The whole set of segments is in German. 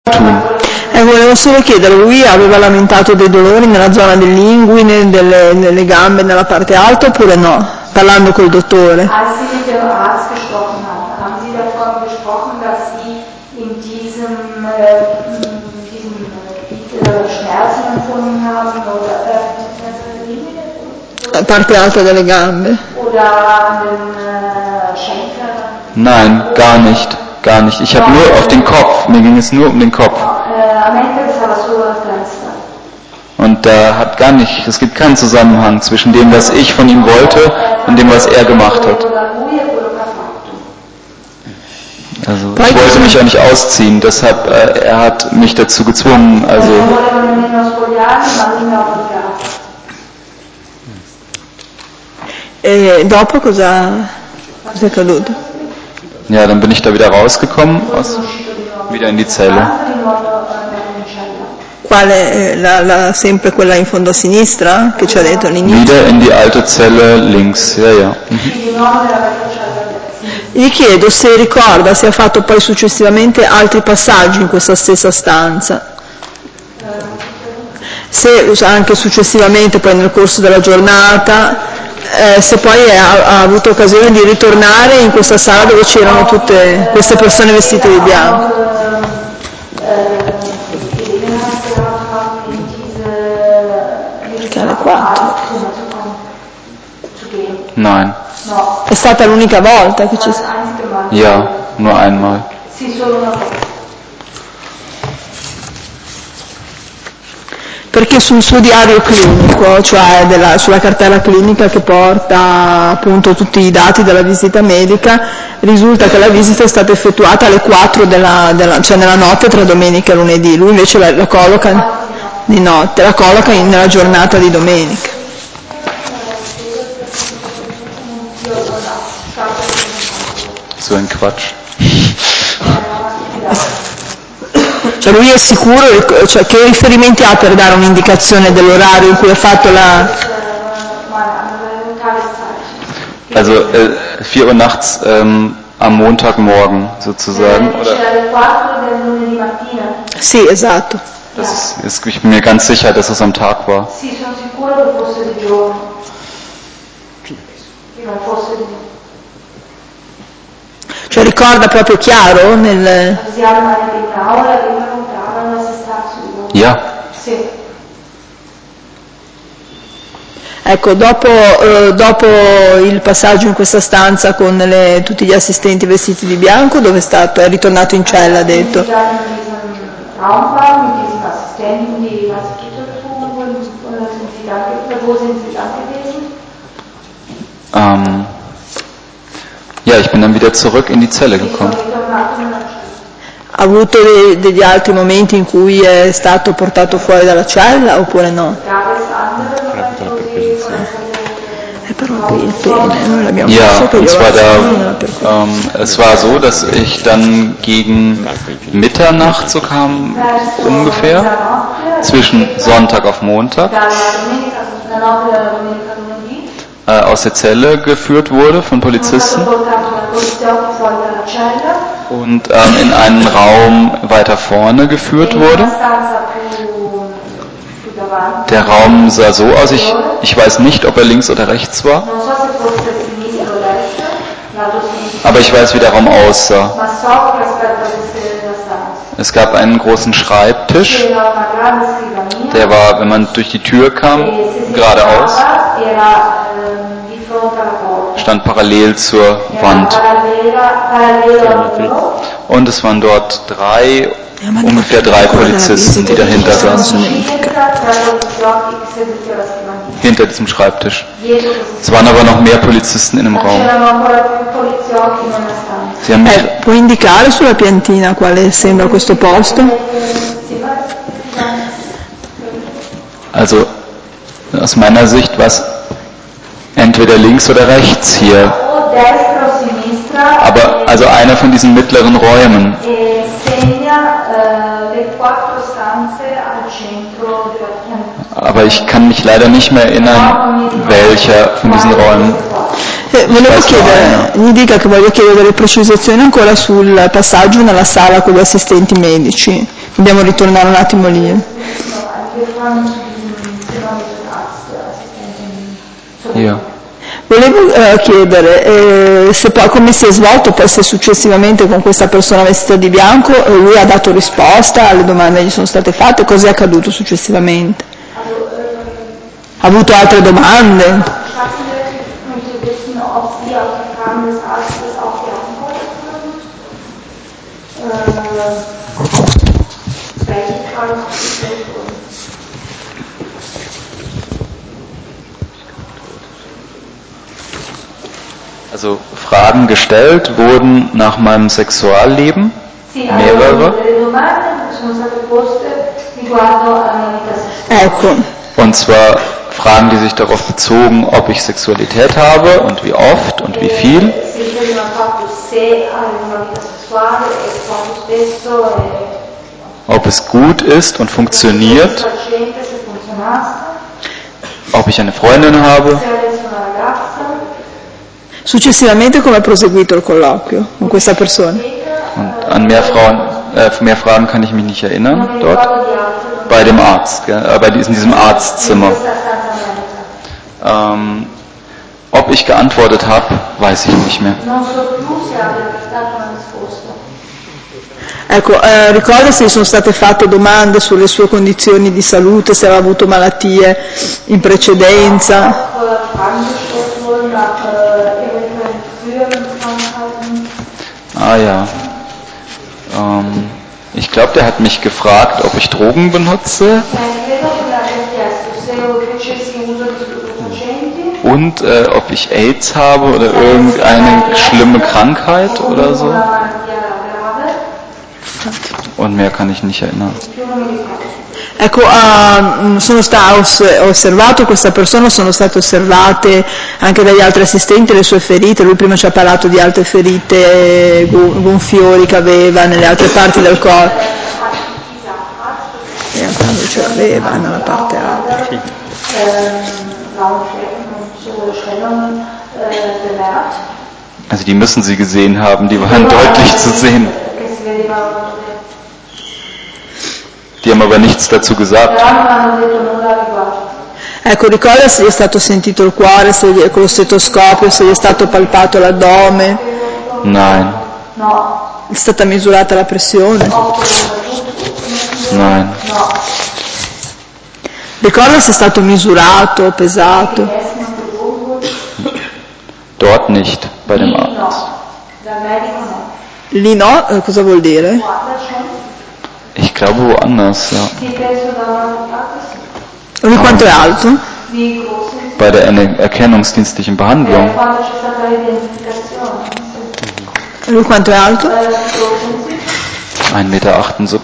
tun. Volevo solo chiedere, lui aveva lamentato dei dolori nella zona dell'inguine, nelle gambe, nella parte alta oppure no? Parlando col dottore. Als Sie mit dem Arzt gesprochen haben, haben Sie davon gesprochen, dass Sie in diesem Schmerzen empfunden haben oder Parte alta delle gambe? Oder an den Schenkeln? Nein, gar nicht. Gar nicht. Ich habe nur auf den Kopf, mir ging es nur um den Kopf. Und da hat gar nicht, es gibt keinen Zusammenhang zwischen dem, was ich von ihm wollte und dem, was er gemacht hat. Also ich wollte mich auch nicht ausziehen, deshalb er hat mich dazu gezwungen. Also dopo cosa è accaduto? Ja, dann bin ich da wieder rausgekommen, wieder in die Zelle. Quale, sempre quella in fondo a sinistra che ci ha detto all'inizio? Wieder in die alte Zelle links, ja. Gli chiedo se ricorda se ha fatto poi successivamente altri passaggi in questa stessa stanza. Se anche successivamente, poi nel corso della giornata, se poi ha avuto occasione di ritornare in questa sala dove c'erano tutte queste persone vestite di bianco. Perché alle 4? Nein. È stata l'unica volta che ci sono? Ja, nur einmal. Perché sul suo diario clinico, cioè sulla cartella clinica che porta appunto tutti i dati della visita medica, risulta che la visita è stata effettuata alle 4 cioè nella notte tra domenica e lunedì, lui invece la colloca di notte, la colloca nella giornata di domenica. So ein Quatsch. Cioè lui è sicuro, cioè che riferimenti ha per dare un'indicazione dell'orario in cui ha fatto la... Also 4 Uhr nachts am Montagmorgen sozusagen, oder? Sì, esatto. Ich bin mir ganz sicher, dass es am Tag war. Sì, sono sicuro che fosse di giorno. Che non fosse di giorno. Cioè ricorda proprio chiaro nel... Ja. Sì. Ecco, dopo il passaggio in questa stanza con tutti gli assistenti vestiti di bianco, dove è stato? È ritornato in cella, ha detto. Ja, ich bin dann wieder zurück in die Zelle gekommen. Ha avuto degli altri momenti in cui è stato portato fuori dalla cella oppure no? Però qui il pene, noi l'abbiamo Ja, und zwar es war so, dass ich dann gegen Mitternacht so kam, ungefähr, zwischen Sonntag auf Montag, aus der Zelle geführt wurde von Polizisten und in einen Raum weiter vorne geführt wurde. Der Raum sah so aus, ich weiß nicht, ob er links oder rechts war, aber ich weiß, wie der Raum aussah. Es gab einen großen Schreibtisch, der war, wenn man durch die Tür kam, geradeaus, stand parallel zur Wand. Und es waren dort ungefähr drei Polizisten, die dahinter saßen. Hinter diesem Schreibtisch. Es waren aber noch mehr Polizisten in dem Raum. Sie haben può indicare sulla piantina quale sembra questo posto? Also aus meiner Sicht war es entweder links oder rechts hier. Aber also einer von diesen mittleren Räumen. Aber ich kann mich leider nicht mehr erinnern, welcher von diesen Räumen. Volevo chiedere, gli dica che voglio chiedere delle precisazioni ancora sul passaggio nella sala con gli assistenti medici. Dobbiamo ritornare un attimo lì. Volevo chiedere se poi come si è svolto, poi se successivamente con questa persona vestita di bianco lui ha dato risposta alle domande che gli sono state fatte, cosa è accaduto successivamente? Ha avuto altre domande? Also Fragen gestellt wurden nach meinem Sexualleben, mehrere. Und zwar Fragen, die sich darauf bezogen, ob ich Sexualität habe und wie oft und wie viel. Ob es gut ist und funktioniert. Ob ich eine Freundin habe. Successivamente come è proseguito il colloquio con questa persona? Und an mehr Fragen kann ich mich nicht erinnern dort. Bei dem Arzt, in diesem Arztzimmer. Ob ich geantwortet habe, weiß ich nicht mehr. Ecco, ricorda se sono state fatte domande sulle sue condizioni di salute, se aveva avuto malattie in precedenza. Ah ja. Ich glaube, der hat mich gefragt, ob ich Drogen benutze. Und ob ich AIDS habe oder irgendeine schlimme Krankheit oder so. Und mehr kann ich nicht erinnern. Ecco, ho osservato questa persona, sono state osservate anche dagli altri assistenti le sue ferite, lui prima ci ha parlato di altre ferite, gonfiori che aveva nelle altre parti del corpo. Quando ce l'aveva nella parte alta. Also die müssen Sie gesehen haben, die waren deutlich zu sehen. Die haben aber nichts dazu gesagt. Ecco, ricorda se gli è stato sentito il cuore, se con lo stetoscopio, se gli è stato palpato l'addome? Nein. È stata misurata la pressione? Nein. Ricorda se è stato misurato, pesato? Dort nicht, bei dem Arzt. Lì no? Cosa vuol dire? Ich glaube woanders, ja. Und quanto è alto? Bei der erkennungsdienstlichen Behandlung. Lui quanto è alto? 1,78 Meter.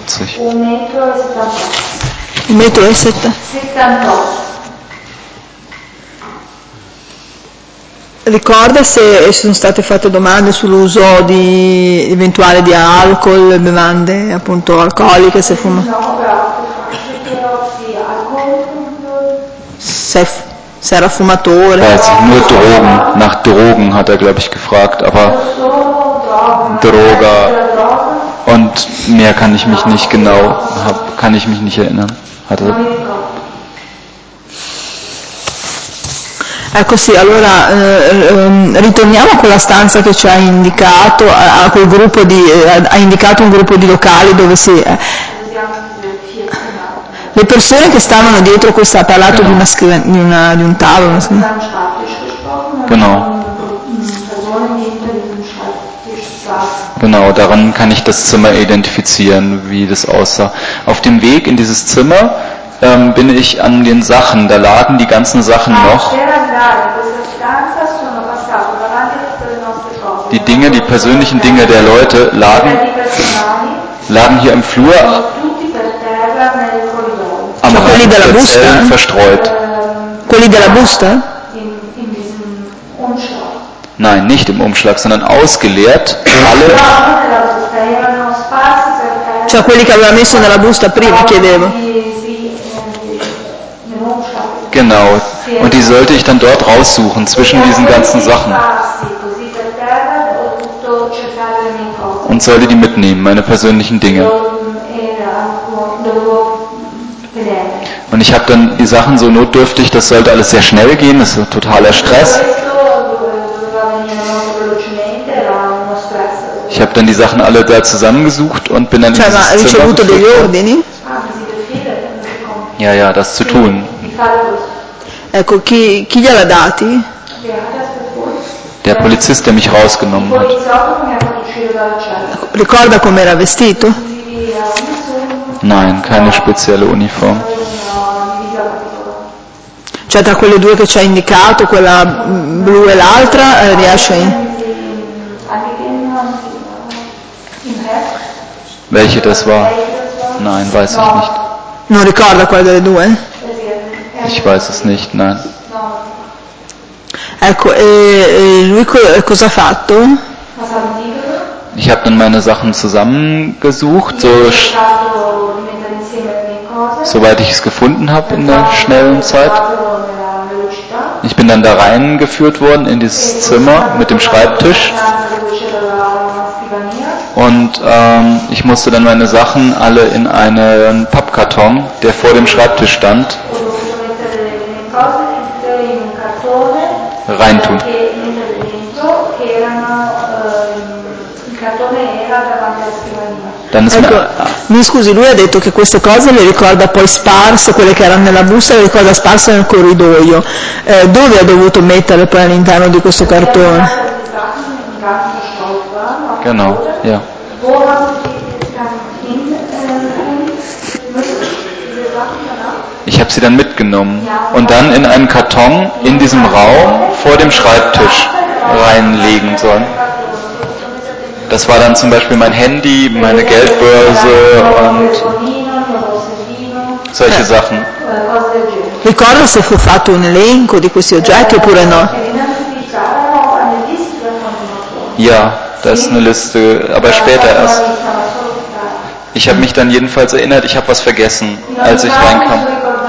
1,78 metri. Ricorda se sono state fatte domande sull'uso eventuale di alcol, bevande appunto alcoliche, se fuma? Se era fumatore? Nur Drogen. Nach Drogen hat glaube ich, gefragt, aber Droga und mehr kann ich mich nicht erinnern. Ecco sì, allora ritorniamo a quella stanza che ci ha indicato, a quel gruppo ha indicato un gruppo di locali dove le persone che stavano dietro questa ha parlato di un tavolo. Genau. Genau, daran kann ich das Zimmer identifizieren, wie das aussah. Auf dem Weg in dieses Zimmer bin ich an den Sachen, da lagen die ganzen Sachen noch. Die Dinge, die persönlichen Dinge der Leute lagen hier im Flur am Rand der Zellen verstreut. Quelli della busta? Nein, nicht im Umschlag, sondern ausgeleert. Cioè quelli che aveva messo nella busta prima, chiedevo. Genau. Und die sollte ich dann dort raussuchen, zwischen diesen ganzen Sachen. Und sollte die mitnehmen, meine persönlichen Dinge. Und ich habe dann die Sachen so notdürftig, das sollte alles sehr schnell gehen, das ist totaler Stress. Ich habe dann die Sachen alle da zusammengesucht und bin dann in dieses Zimmer geführt. Ja, das zu tun. Ecco, chi gliel'ha dati? Der Polizist, der mich rausgenommen hat. Ricorda come era vestito? Nein, keine spezielle Uniform. Cioè tra quelle due che ci ha indicato, quella blu e l'altra, riesce? Welche das war? Nein, weiß ich nicht. Non ricorda quale delle due? Ich weiß es nicht, nein. Ecco, e lui cosa ha fatto? Ich habe dann meine Sachen zusammengesucht, soweit ich es gefunden habe in der schnellen Zeit. Ich bin dann da reingeführt worden in dieses Zimmer mit dem Schreibtisch. Und ich musste dann meine Sachen alle in einen Pappkarton, der vor dem Schreibtisch stand, reintun. Mi scusi, lui ha detto che queste cose le ricorda poi sparse, quelle che erano nella busta le ricorda sparse nel corridoio. Dove ha dovuto metterle poi all'interno di questo cartone? Genau, ja. Ich habe sie dann mitgenommen und dann in einen Karton in diesem Raum vor dem Schreibtisch reinlegen sollen. Das war dann zum Beispiel mein Handy, meine Geldbörse und solche Sachen. Ricorda se fu fatto un elenco di questi oggetti oppure no? Ja, das ist eine Liste, aber später erst. Ich habe mich dann jedenfalls erinnert, ich habe was vergessen, als ich reinkam.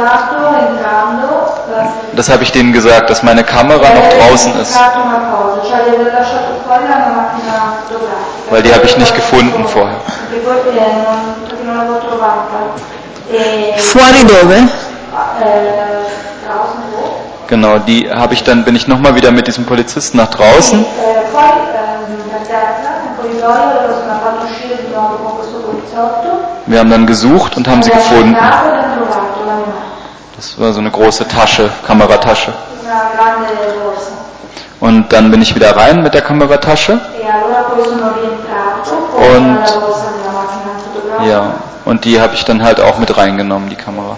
Das habe ich denen gesagt, dass meine Kamera noch draußen ist. Weil die habe ich nicht gefunden vorher. Fuori dove? Genau, die habe ich dann, bin ich nochmal wieder mit diesem Polizisten nach draußen. Wir haben dann gesucht und haben sie gefunden. Das war so eine große Tasche, Kameratasche. Und dann bin ich wieder rein mit der Kameratasche. Und die habe ich dann halt auch mit reingenommen, die Kamera.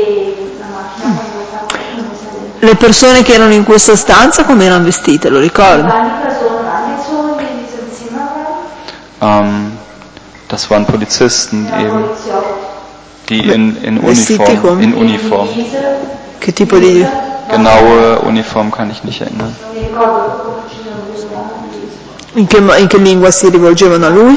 Le persone che erano in questa stanza come erano vestite, lo ricordo? Das waren Polizisten eben, die in Uniform. Che tipo di... Genaue Uniform kann ich nicht erinnern. In che lingua si rivolgevano a lui?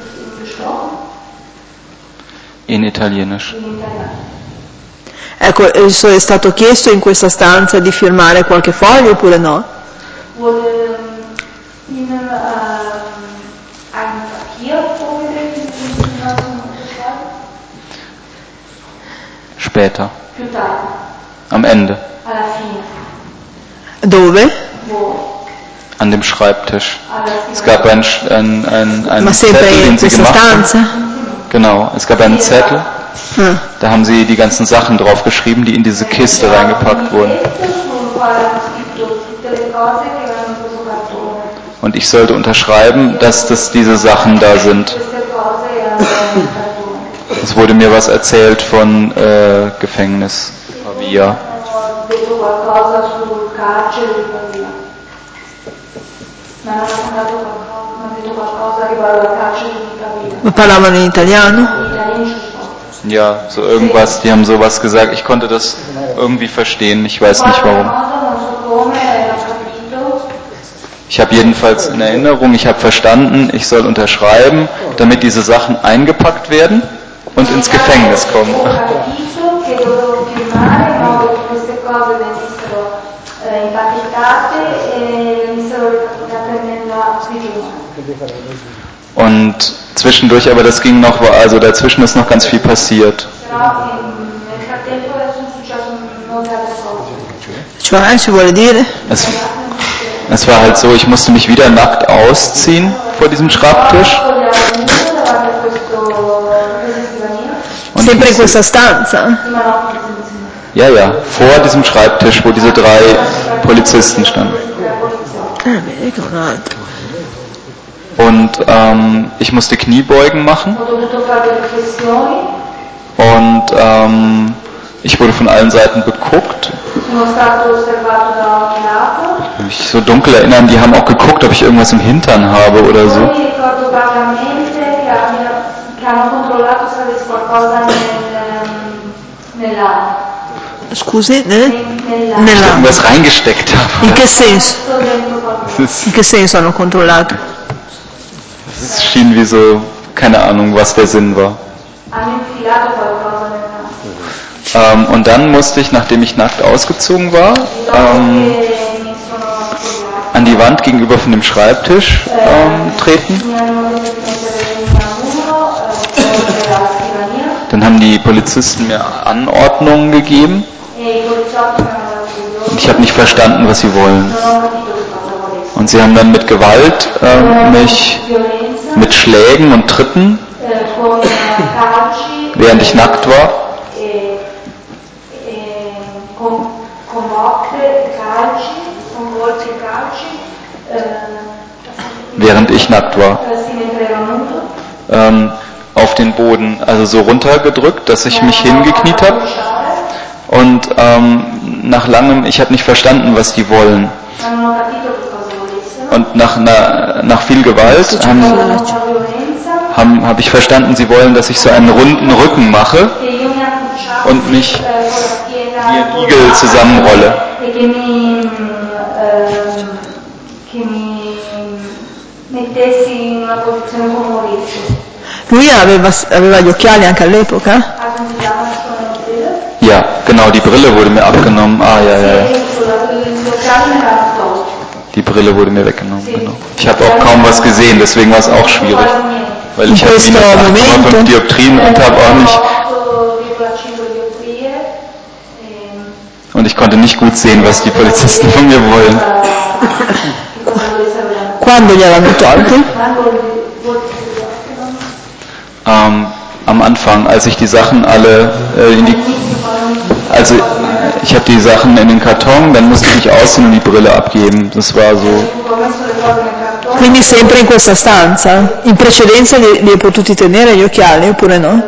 In Italienisch. Ecco, è stato chiesto in questa stanza di firmare qualche foglio oppure no? Später. Am Ende. Dove? An dem Schreibtisch. Es gab einen Ma Zettel, den sie gemacht stanza? haben. Genau, es gab einen Zettel. Da haben sie die ganzen Sachen draufgeschrieben, die in diese Kiste reingepackt wurden. Und ich sollte unterschreiben, dass diese Sachen da sind. Es wurde mir was erzählt von Gefängnis Pavia. Ma parlavano in italiano? Ja, so irgendwas, die haben sowas gesagt. Ich konnte das irgendwie verstehen, ich weiß nicht warum. Ich habe jedenfalls in Erinnerung, ich habe verstanden, ich soll unterschreiben, damit diese Sachen eingepackt werden. und ins Gefängnis kommen. Und zwischendurch, aber das ging noch, also dazwischen ist noch ganz viel passiert. Es war halt so, ich musste mich wieder nackt ausziehen vor diesem Schreibtisch. Sempre in questa stanza? Ja, vor diesem Schreibtisch, wo diese 3 Polizisten standen. Und ich musste Kniebeugen machen. Und ich wurde von allen Seiten beguckt. Ich mich so dunkel erinnern, die haben auch geguckt, ob ich irgendwas im Hintern habe oder so. Scusi, irgendwas reingesteckt habe. In che senso? In che senso hanno controllato? Es schien wie so, keine Ahnung, was der Sinn war. Und dann musste ich, nachdem ich nackt ausgezogen war, an die Wand gegenüber von dem Schreibtisch treten. Dann haben die Polizisten mir Anordnungen gegeben. Und ich habe nicht verstanden, was sie wollen. Und sie haben dann mit Gewalt mich mit Schlägen und Tritten, während ich nackt war, während ich nackt war, auf den Boden, also so runtergedrückt, dass ich mich hingekniet habe. Und nach langem, ich habe nicht verstanden, was die wollen. Und nach viel Gewalt habe ich verstanden, sie wollen, dass ich so einen runden Rücken mache und mich wie ein Igel zusammenrolle. Lui aveva gli occhiali anche all'epoca? Ja, genau, die Brille wurde mir abgenommen. Ja. Die Brille wurde mir weggenommen, genau. Ich habe auch kaum was gesehen, deswegen war es auch schwierig. Weil ich habe minus 8,5 Dioptrien und habe auch nicht... Und ich konnte nicht gut sehen, was die Polizisten von mir wollen. Quando gli avevano tolti? Am Anfang, als ich die Sachen alle also ich habe die Sachen in den Karton, dann musste ich mich ausziehen und die Brille abgeben. Das war so. Quindi sempre in questa stanza? In precedenza li hai potuti tenere gli occhiali oppure no?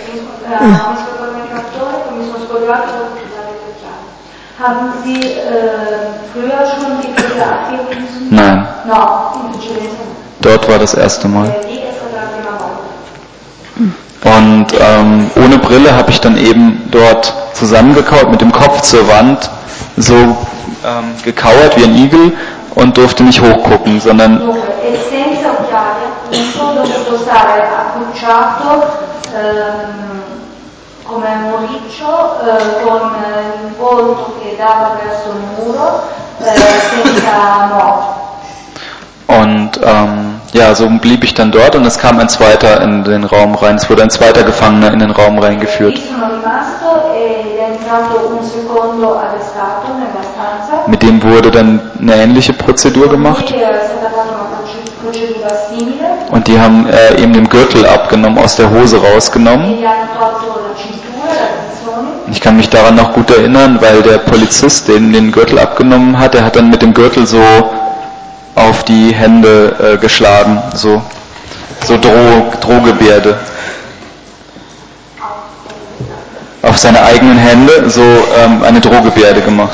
Nein. Dort war das erste Mal. Und ohne Brille habe ich dann eben dort zusammengekauert, mit dem Kopf zur Wand, so gekauert wie ein Igel und durfte nicht hochgucken, sondern und ja, so blieb ich dann dort und es kam ein zweiter in den Raum rein. Es wurde ein zweiter Gefangener in den Raum reingeführt. Mit dem wurde dann eine ähnliche Prozedur gemacht. Und die haben eben den Gürtel abgenommen, aus der Hose rausgenommen. Ich kann mich daran noch gut erinnern, weil der Polizist, den Gürtel abgenommen hat, der hat dann mit dem Gürtel so auf die Hände geschlagen, so Drohgebärde. Auf seine eigenen Hände so eine Drohgebärde gemacht.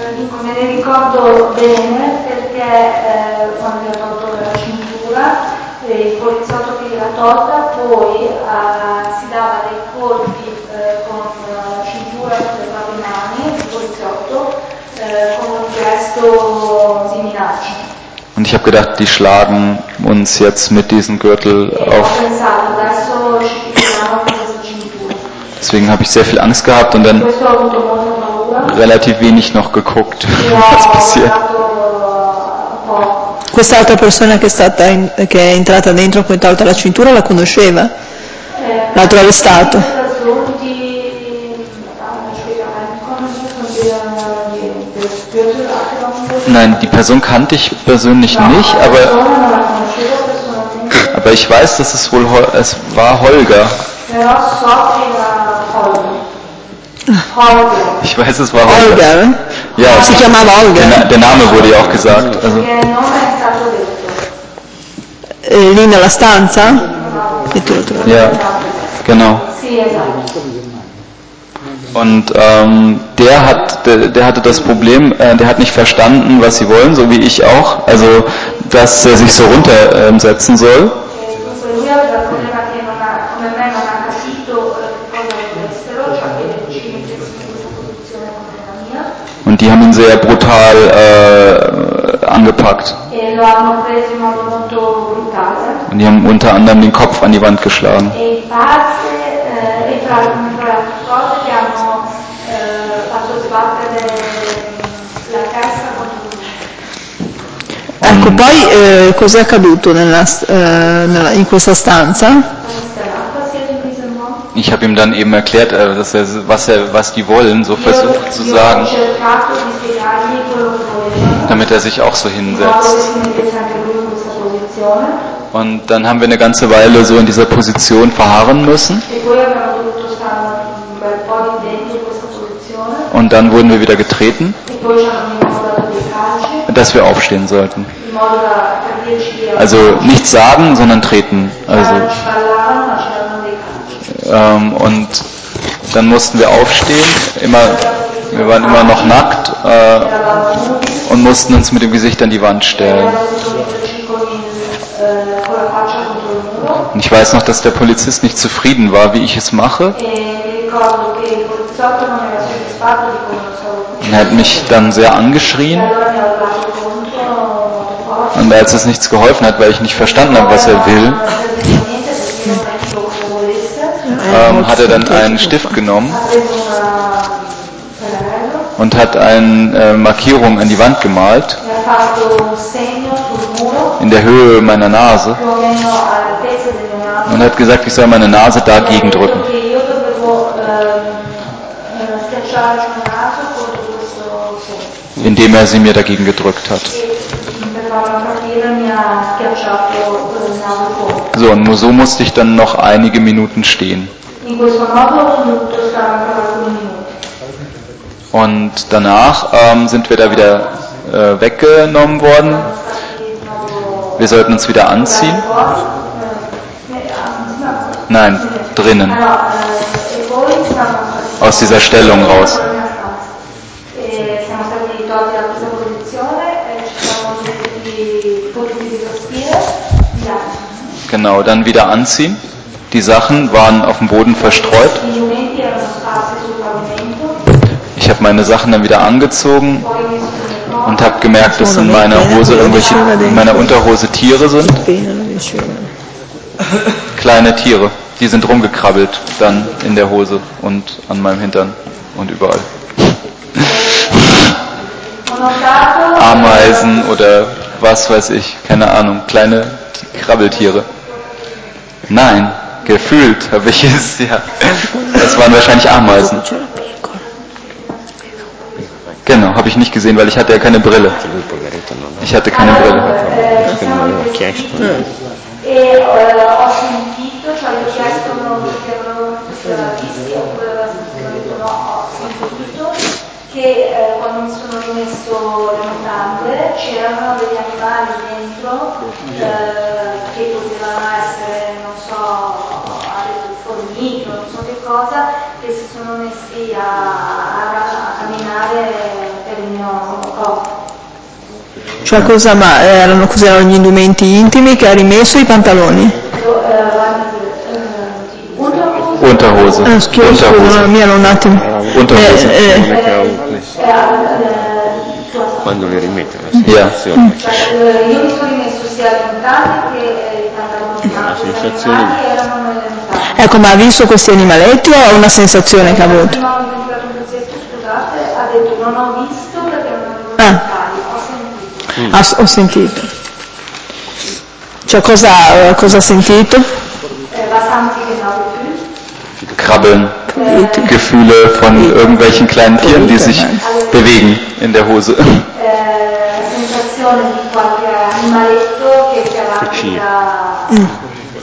Und ich habe gedacht, die schlagen uns jetzt mit diesem Gürtel auf. Deswegen habe ich sehr viel Angst gehabt und dann relativ wenig noch geguckt, was passiert. Quest'altra persona che è entrata dentro, poi tolta la cintura, la conosceva? L'altro arrestato? Nein, die Person kannte ich persönlich nicht, aber ich weiß, dass es war Holger. Ich weiß, es war Holger. Ja, si chiamava Holger. Der Name wurde ja auch gesagt. Also. Lì nella stanza? Ja, genau. Und der hatte das Problem, der hat nicht verstanden, was sie wollen, so wie ich auch, also dass er sich so runtersetzen soll. Und die haben ihn sehr brutal angepackt. Und die haben unter anderem den Kopf an die Wand geschlagen. Ecco, poi cos'è accaduto in questa stanza? Ich habe ihm dann eben erklärt, was die wollen, so versucht zu sagen, damit er sich auch so hinsetzt. Und dann haben wir eine ganze Weile so in dieser Position verharren müssen. Und dann wurden wir wieder getreten, dass wir aufstehen sollten. Also nicht sagen, sondern treten. Also, und dann mussten wir aufstehen, wir waren immer noch nackt und mussten uns mit dem Gesicht an die Wand stellen. Und ich weiß noch, dass der Polizist nicht zufrieden war, wie ich es mache. Und er hat mich dann sehr angeschrien. Und als es nichts geholfen hat, weil ich nicht verstanden habe, was er will, hat er dann einen Stift genommen und hat eine Markierung an die Wand gemalt, in der Höhe meiner Nase, und hat gesagt, ich soll meine Nase dagegen drücken. Indem er sie mir dagegen gedrückt hat. So, und nur so musste ich dann noch einige Minuten stehen. Und danach sind wir da wieder weggenommen worden. Wir sollten uns wieder anziehen. Nein, drinnen. Aus dieser Stellung raus. Genau, dann wieder anziehen. Die Sachen waren auf dem Boden verstreut. Ich habe meine Sachen dann wieder angezogen und habe gemerkt, dass in meiner Unterhose Tiere sind. Kleine Tiere, die sind rumgekrabbelt dann in der Hose und an meinem Hintern und überall. Ameisen oder was weiß ich, keine Ahnung, kleine Krabbeltiere. Nein, gefühlt habe ich es, ja. Das waren wahrscheinlich Ameisen. Genau, habe ich nicht gesehen, weil ich hatte ja keine Brille. Ich hatte keine Brille. Che quando mi sono rimesso le mutande c'erano degli animali dentro che potevano essere, non so, formiche, non so che cosa, che si sono messi a camminare per il mio corpo. Cioè cosa, ma erano gli indumenti intimi che ha rimesso, i pantaloni? Unterhose. Scusa, mi ero un attimo. Unterhose. Quando le rimette la sensazione? Io mi sono rimesso sia le mutande che i pantaloni, la sensazione erano nelle mutande. Ecco, ma ha visto questi animaletti o è una sensazione che ha avuto? No, scusate, ha detto non ho visto perché non avevo ho sentito. Ho sentito. Cioè cosa ha sentito? Was haben Sie genau gefühlt? Krabbeln, Gefühle von irgendwelchen kleinen Tieren, die sich bewegen in der Hose. Sensazione di qualche animaletto che ci arranca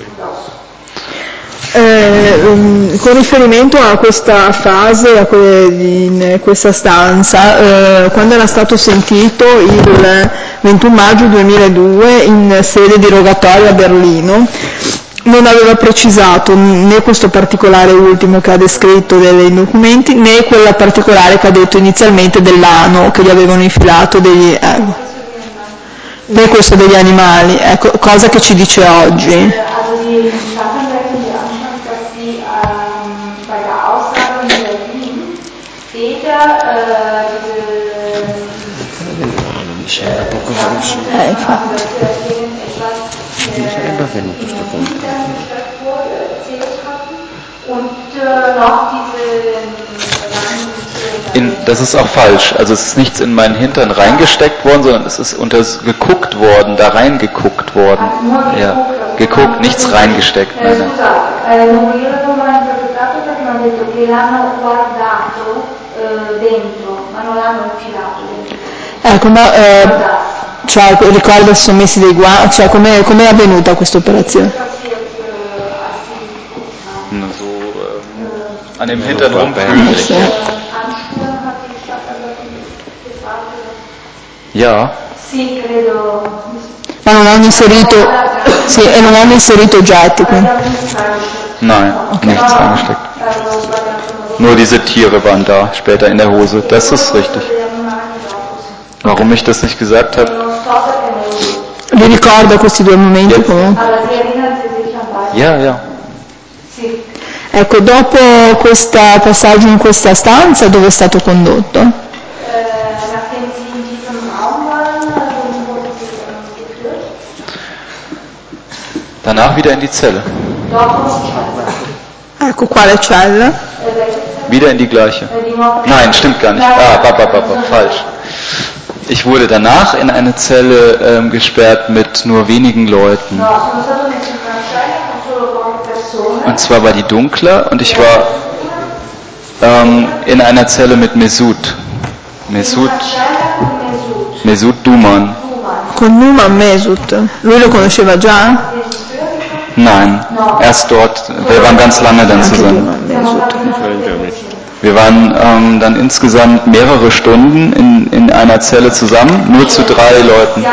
con riferimento a questa fase, in questa stanza, quando era stato sentito il 21 maggio 2002 in sede di rogatorio a Berlino, non aveva precisato né questo particolare ultimo che ha descritto dei documenti, né quella particolare che ha detto inizialmente dell'ano che gli avevano infilato né questo degli animali, ecco, cosa che ci dice oggi. Sarebbe avvenuto sto punto. Das ist auch falsch. Also es ist nichts in meinen Hintern reingesteckt worden, sondern es ist geguckt worden, da reingeguckt worden. Ja, geguckt, nichts reingesteckt. Nein, nein. Ecco, ma cioè, ricorda si sono messi dei guanti, cioè com'è avvenuta questa operazione? So an dem Hintern rumfühlen. Ja. Sì, credo. Ma non hanno inserito, e non hanno inserito oggetti, quindi. Nein, nichts reingesteckt. Nur diese Tiere waren da, später in der Hose. Das ist richtig. Warum ich das nicht gesagt habe? Li ricorda questi due momenti comunque? Ja. Ecco, dopo questo passaggio in questa stanza, dove è stato condotto? Danach wieder in die Zelle. Ecco, quale cella? Wieder in die gleiche. Nein, stimmt gar nicht. Falsch. Ich wurde danach in eine Zelle gesperrt mit nur wenigen Leuten. Und zwar war die dunkler und ich war in einer Zelle mit Mesut Duman. Con Numan Mesut? Lui lo conosceva già? Nein, erst dort. Wir waren ganz lange dann zusammen. Wir waren dann insgesamt mehrere Stunden in einer Zelle zusammen, nur zu 3 Leuten.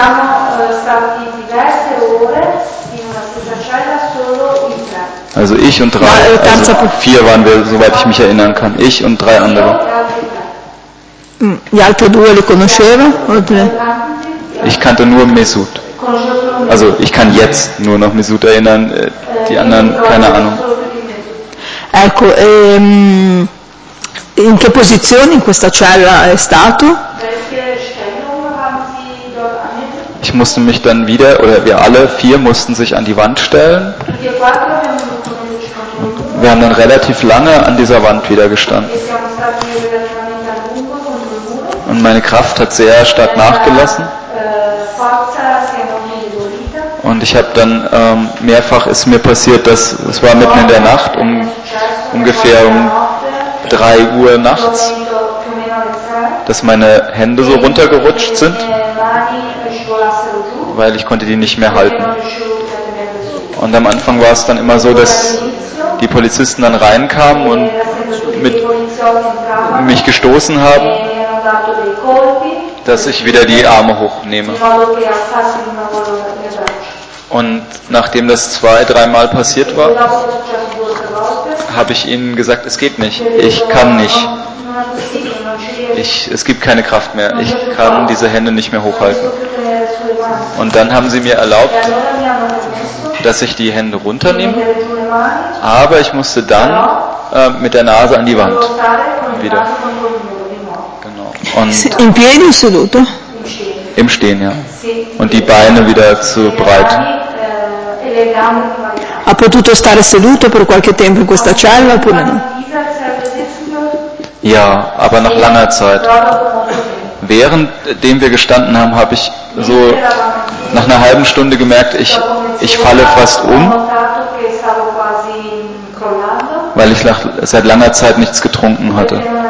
Also ich und 3, also 4 waren wir, soweit ich mich erinnern kann. Ich und 3 andere. Gli altri 2 li conosceva? Ich kannte nur Mesut. Also ich kann jetzt nur noch Mesut erinnern, die anderen keine Ahnung. Ecco, in che posizione in questa cella è stato? Ich musste mich dann wieder, oder wir alle 4 mussten sich an die Wand stellen. Wir haben dann relativ lange an dieser Wand wieder gestanden. Und meine Kraft hat sehr stark nachgelassen. Und ich habe dann mehrfach ist mir passiert, dass es war mitten in der Nacht, ungefähr um 3 Uhr nachts, dass meine Hände so runtergerutscht sind, weil ich konnte die nicht mehr halten. Und am Anfang war es dann immer so, dass die Polizisten dann reinkamen und mich gestoßen haben, dass ich wieder die Arme hochnehme. Und nachdem das 2-3 Mal passiert war, habe ich ihnen gesagt, es geht nicht, ich kann nicht. Es gibt keine Kraft mehr, ich kann diese Hände nicht mehr hochhalten. Und dann haben sie mir erlaubt, dass ich die Hände runternehme, aber ich musste dann mit der Nase an die Wand wieder. Genau. Und in piedi o seduto? Im Stehen, ja. Und die Beine wieder zu breit. Ha potuto stare seduto per qualche tempo in questa cella oppure no? Ja, aber nach langer Zeit. Währenddem wir gestanden haben, habe ich so nach einer halben Stunde gemerkt, ich falle fast um, weil ich seit langer Zeit nichts getrunken hatte.